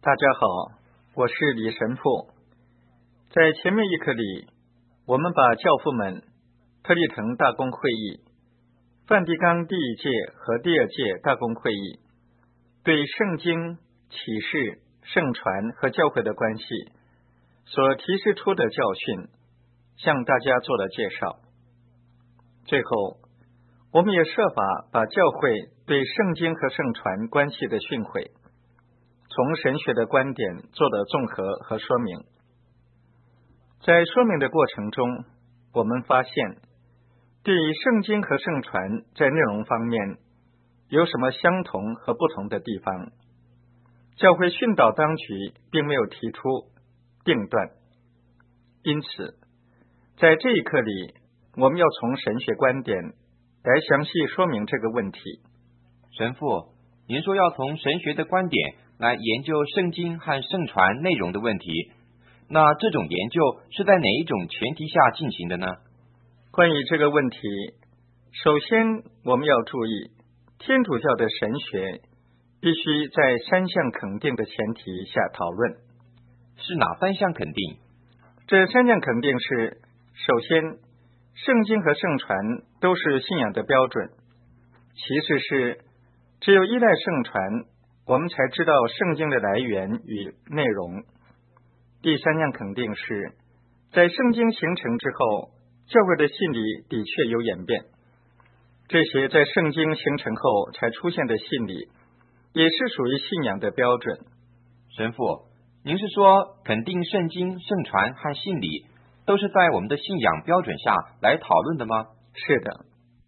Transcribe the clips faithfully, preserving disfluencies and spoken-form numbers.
大家好，我是李神父。在前面一课里，我们把教父们、特立腾大公会议、梵蒂冈第一届和第二届大公会议对圣经、启示、圣传和教会的关系所提示出的教训，向大家做了介绍。最后，我们也设法把教会对圣经和圣传关系的训诲，从神学的观点做了综合和说明。在说明的过程中，我们发现对于圣经和圣传在内容方面有什么相同和不同的地方，教会训导当局并没有提出定断。因此在这一课里，我们要从神学观点来详细说明这个问题。 神父，您说要从神学的观点来研究圣经和圣传内容的问题，那这种研究是在哪一种前提下进行的呢？ 关于这个问题，首先我们要注意，天主教的神学必须在三项肯定的前提下讨论。 是哪三项肯定？ 这三项肯定是：首先，圣经和圣传都是信仰的标准；其次是，只有依赖圣传，我们才知道圣经的来源与内容；第三项肯定是，在圣经形成之后，教会的信理的确有演变。这些在圣经形成后才出现的信理，也是属于信仰的标准。 神父，您是说肯定圣经、圣传和信理都是在我们的信仰标准下来讨论的吗？ 是的。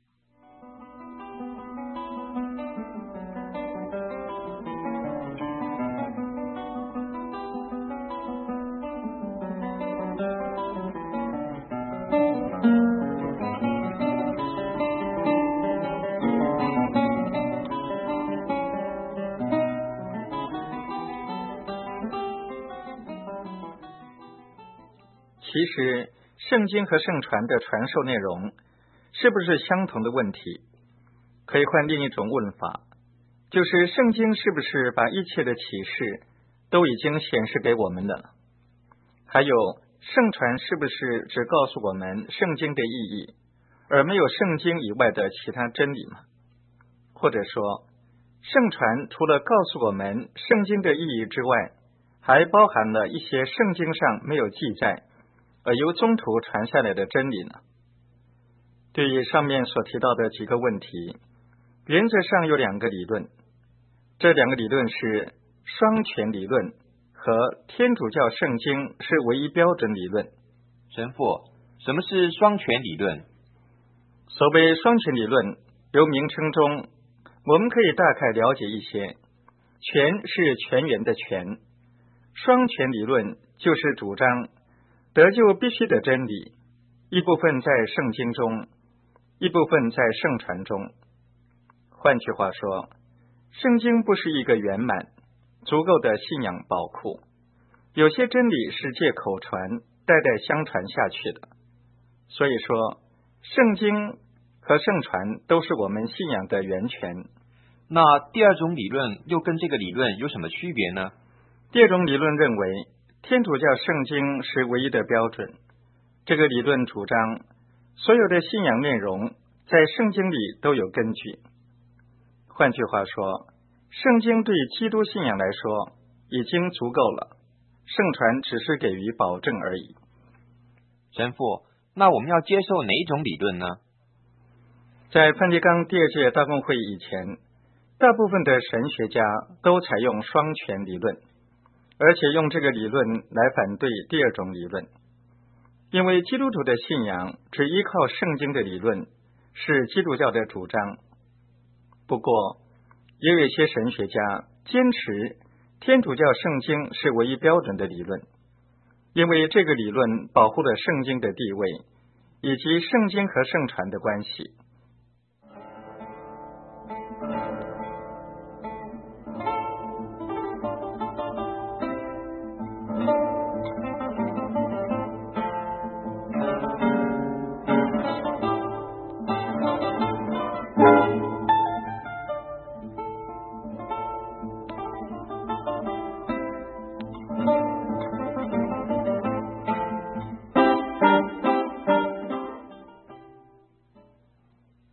其实圣经和圣传的传授内容是不是相同的问题，可以换另一种问法，就是圣经是不是把一切的启示都已经显示给我们了？还有，圣传是不是只告诉我们圣经的意义，而没有圣经以外的其他真理吗？或者说，圣传除了告诉我们圣经的意义之外，还包含了一些圣经上没有记载而由宗徒传下来的真理呢？对于上面所提到的几个问题，原则上有两个理论，这两个理论是双权理论和天主教圣经是唯一标准理论。 神父，什么是双权理论？ 所谓双权理论，由名称中我们可以大概了解一些。权是泉源的泉，双权理论就是主张得救必须的真理，一部分在圣经中，一部分在圣传中。换句话说，圣经不是一个圆满、足够的信仰宝库，有些真理是借口传、代代相传下去的。所以说，圣经和圣传都是我们信仰的源泉。 那第二种理论又跟这个理论有什么区别呢？ 第二种理论认为，天主教圣经是唯一的标准。这个理论主张，所有的信仰内容在圣经里都有根据。换句话说，圣经对基督信仰来说已经足够了，圣传只是给予保证而已。 神父，那我们要接受哪一种理论呢？ 在梵蒂冈第二届大公会议以前，大部分的神学家都采用双权理论，而且用这个理论来反对第二种理论。因为基督徒的信仰只依靠圣经的理论是基督教的主张。不过，也有一些神学家坚持天主教圣经是唯一标准的理论，因为这个理论保护了圣经的地位，以及圣经和圣传的关系。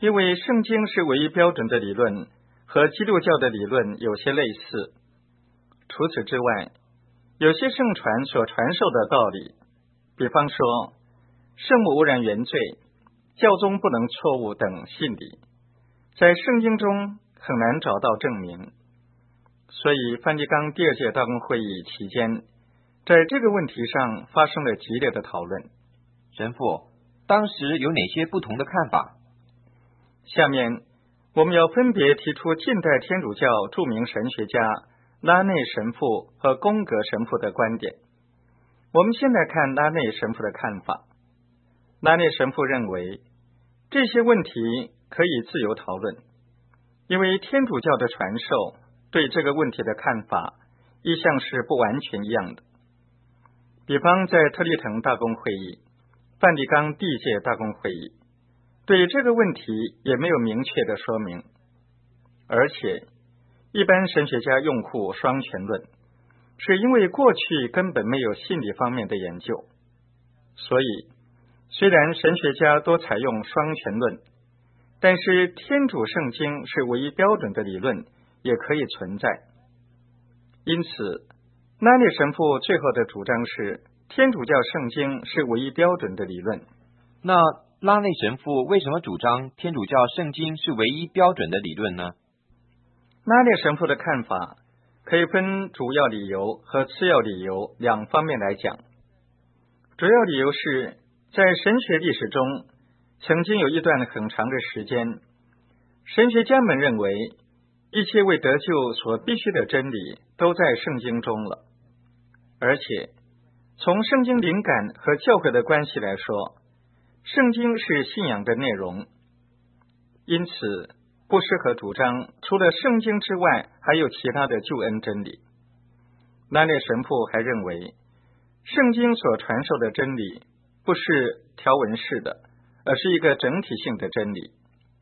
因为圣经是唯一标准的理论，和基督教的理论有些类似。除此之外，有些圣传所传授的道理，比方说圣母污染原罪、教宗不能错误等信理，在圣经中很难找到证明。所以梵蒂冈第二届大公会议期间，在这个问题上发生了激烈的讨论。 神父，当时有哪些不同的看法？ 下面我们要分别提出近代天主教著名神学家拉内神父和宫格神父的观点。我们先来看拉内神父的看法。拉内神父认为，这些问题可以自由讨论，因为天主教的传授对这个问题的看法一向是不完全一样的。比方在特立腾大公会议、梵蒂冈第一届大公会议，对这个问题也没有明确的说明。而且一般神学家拥护双权论，是因为过去根本没有信理方面的研究。所以虽然神学家都采用双权论，但是天主圣经是唯一标准的理论也可以存在。因此拉内神父最后的主张是天主教圣经是唯一标准的理论。 那拉内神父为什么主张天主教圣经是唯一标准的理论呢？ 拉内神父的看法可以分主要理由和次要理由两方面来讲。主要理由是在神学历史中，曾经有一段很长的时间，神学家们认为一切为得救所必须的真理都在圣经中了。而且从圣经灵感和教会的关系来说，圣经是信仰的内容，因此不适合主张除了圣经之外还有其他的救恩真理。拉内神父还认为，圣经所传授的真理不是条文式的，而是一个整体性的真理。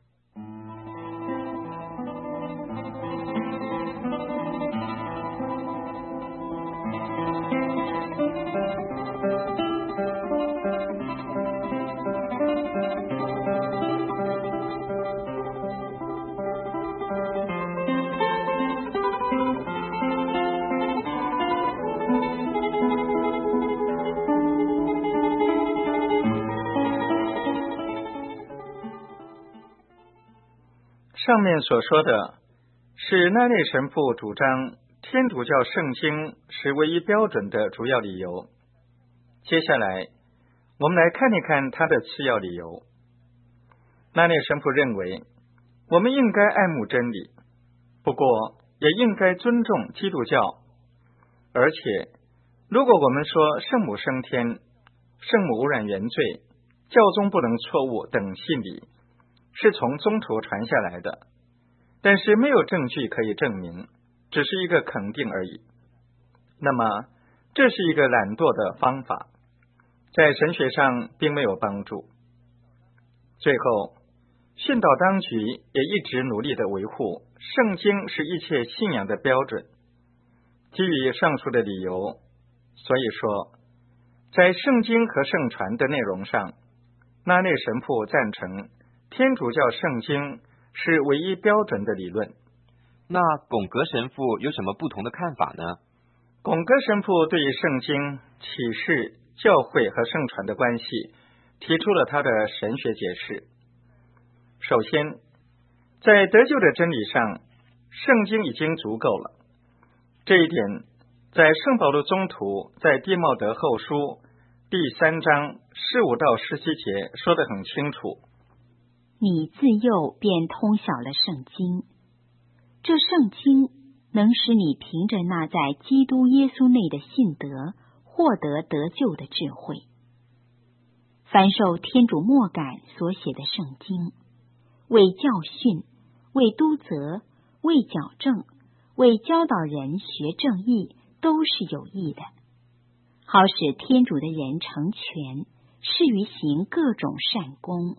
上面所说的是拉内神父主张天主教圣经是唯一标准的主要理由。接下来我们来看一看他的次要理由。拉内神父认为，我们应该爱慕真理，不过也应该尊重基督教。而且如果我们说圣母升天、圣母污染原罪、教宗不能错误等信理是从宗徒传下来的，但是没有证据可以证明，只是一个肯定而已，那么这是一个懒惰的方法，在神学上并没有帮助。最后训导当局也一直努力地维护圣经是一切信仰的标准。基于上述的理由，所以说在圣经和圣传的内容上，拉内神父赞成天主教圣经是唯一标准的理论。 那龚格神父有什么不同的看法呢？ 龚格神父对于圣经、启示、教会和圣传的关系提出了他的神学解释。首先，在得救的真理上，圣经已经足够了。这一点在圣保罗宗徒在弟茂德后书第三章十五到十七节说得很清楚。 你自幼便通晓了圣经，这圣经能使你凭着那在基督耶稣内的信德获得得救的智慧。凡受天主默感所写的圣经，为教训、为督责、为矫正、为教导人学正义，都是有益的，好使天主的人成全，适于行各种善功。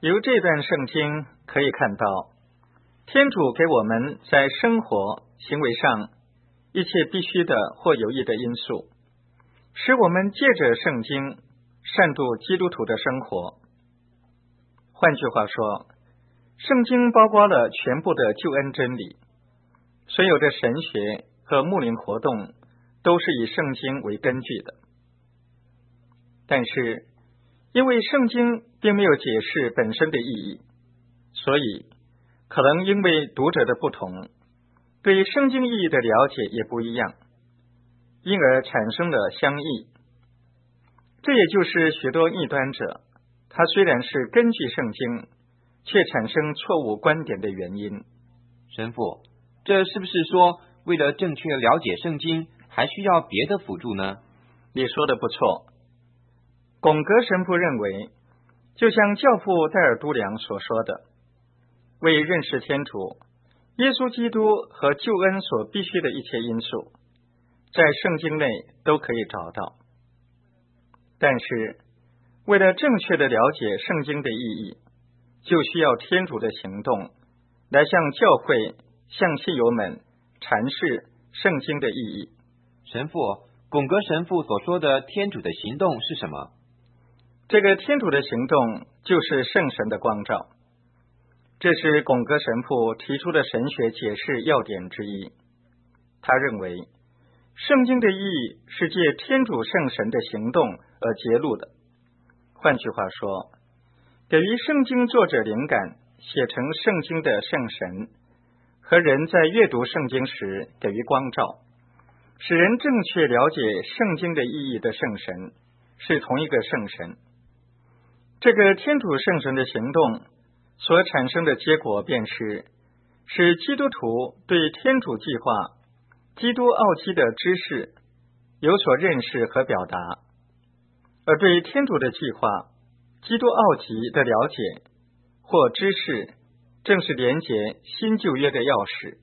由这段圣经可以看到，天主给我们在生活行为上一切必须的或有益的因素，使我们借着圣经善度基督徒的生活。换句话说，圣经包括了全部的救恩真理，所有的神学和牧灵活动都是以圣经为根据的。但是因为圣经并没有解释本身的意义，所以可能因为读者的不同，对圣经意义的了解也不一样，因而产生了相异。这也就是许多异端者，他虽然是根据圣经，却产生错误观点的原因。 神父，这是不是说为了正确了解圣经，还需要别的辅助呢？ 你说的不错。龚格神父认为，就像教父戴尔都良所说的，为认识天主、耶稣基督和救恩所必须的一切因素，在圣经内都可以找到。但是为了正确的了解圣经的意义，就需要天主的行动来向教会、向信友们阐释圣经的意义。 神父，龚格神父所说的天主的行动是什么？ 这个天主的行动就是圣神的光照，这是龚格神父提出的神学解释要点之一。他认为圣经的意义是借天主圣神的行动而揭露的，换句话说，给予圣经作者灵感写成圣经的圣神，和人在阅读圣经时给予光照，使人正确了解圣经的意义的圣神是同一个圣神。这个天主圣神的行动所产生的结果便是使基督徒对天主计划、基督奥迹的知识有所认识和表达，而对天主的计划、基督奥迹的了解或知识，正是连结新旧约的钥匙。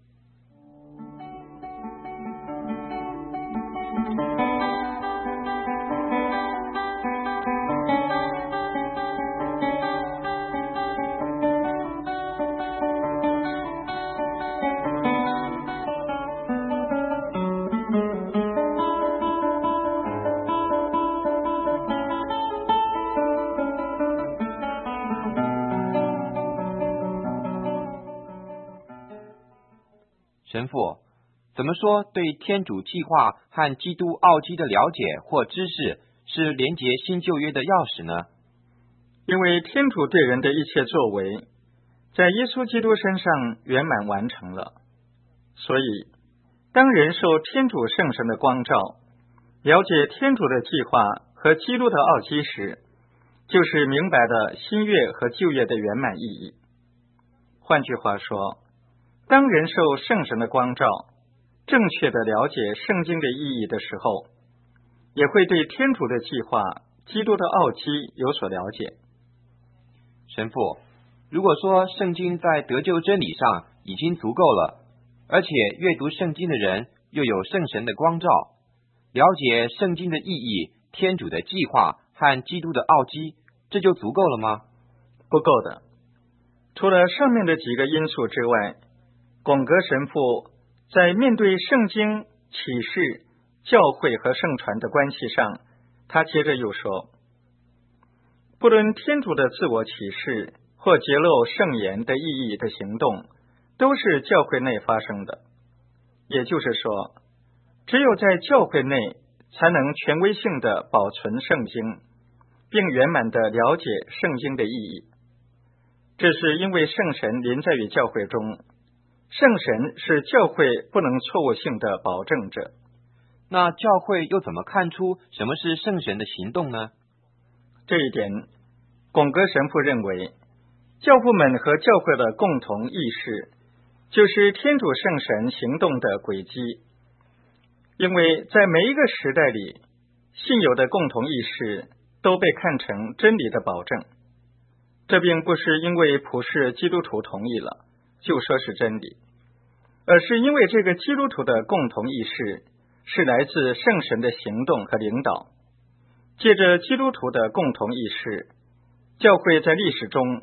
神父，怎么说对天主计划和基督奥迹的了解或知识是连结新旧约的钥匙呢？ 因为天主对人的一切作为，在耶稣基督身上圆满完成了，所以当人受天主圣神的光照，了解天主的计划和基督的奥迹时，就是明白了新约和旧约的圆满意义。换句话说，当人受圣神的光照，正确的了解圣经的意义的时候，也会对天主的计划、基督的奥迹有所了解。 神父，如果说圣经在得救真理上已经足够了，而且阅读圣经的人又有圣神的光照，了解圣经的意义、天主的计划和基督的奥迹，这就足够了吗？ 不够的。除了上面的几个因素之外，龚格神父在面对圣经、启示、教会和圣传的关系上，他接着又说，不论天主的自我启示或揭露圣言的意义的行动，都是教会内发生的。也就是说，只有在教会内才能权威性的保存圣经，并圆满的了解圣经的意义。这是因为圣神临在于教会中，圣神是教会不能错误性的保证者。 那教会又怎么看出什么是圣神的行动呢？ 这一点，龚格神父认为，教父们和教会的共同意识就是天主圣神行动的轨迹。因为在每一个时代里，信友的共同意识都被看成真理的保证。这并不是因为普世基督徒同意了就说是真理，而是因为这个基督徒的共同意识是来自圣神的行动和领导。借着基督徒的共同意识，教会在历史中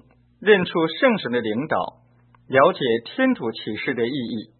认出圣神的领导，了解天主启示的意义。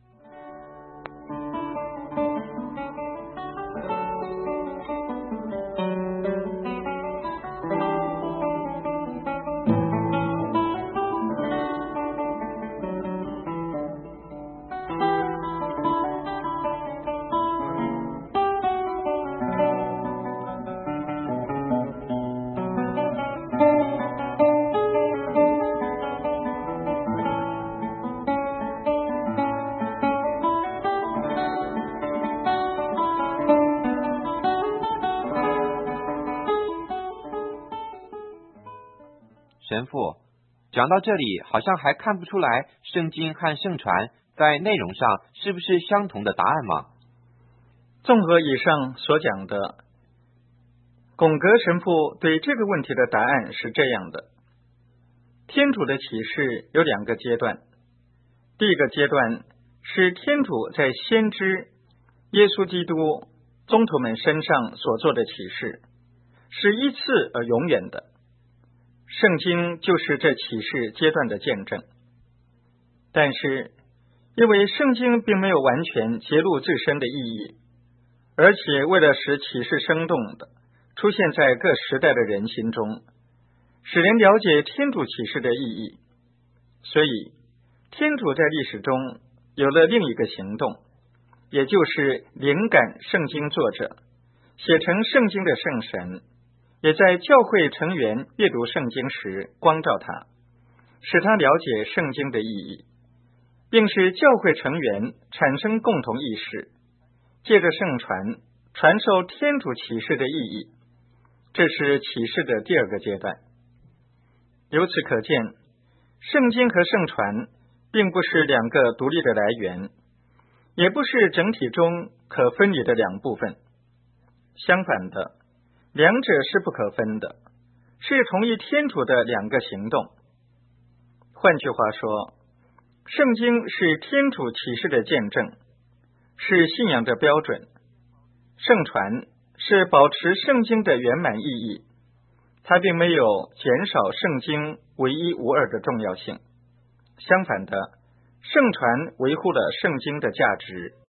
神父，讲到这里，好像还看不出来圣经和圣传在内容上是不是相同的答案吗？ 综合以上所讲的，龚格神父对这个问题的答案是这样的：天主的启示有两个阶段，第一个阶段是天主在先知耶稣基督宗徒们身上所做的启示，是一次而永远的。圣经就是这启示阶段的见证。但是因为圣经并没有完全揭露自身的意义，而且为了使启示生动的出现在各时代的人心中，使人了解天主启示的意义，所以天主在历史中有了另一个行动，也就是灵感圣经作者，写成圣经的圣神也在教会成员阅读圣经时光照他，使他了解圣经的意义，并使教会成员产生共同意识，借着圣传传授天主启示的意义。这是启示的第二个阶段。由此可见，圣经和圣传并不是两个独立的来源，也不是整体中可分离的两部分。相反的，两者是不可分的，是同一天主的两个行动。换句话说，圣经是天主启示的见证，是信仰的标准；圣传是保持圣经的圆满意义，它并没有减少圣经唯一无二的重要性。相反的，圣传维护了圣经的价值。